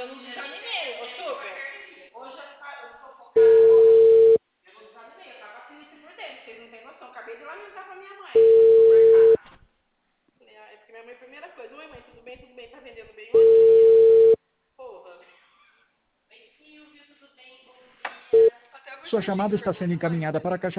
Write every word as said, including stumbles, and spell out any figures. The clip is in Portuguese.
eu não desanimei, ô super. Hoje eu, fa- eu sou focada hoje. Eu não desanimei, eu tava triste por dentro, vocês não têm noção. Acabei de lamentar pra minha mãe no mercado. Falei, ah, é porque minha mãe, primeira coisa, oi mãe, tudo bem, tudo bem, tá vendendo bem hoje? Porra. Oi Silvio, tudo bem? Bom dia. Até Sua agora chamada eu está sendo encaminhada para a caixa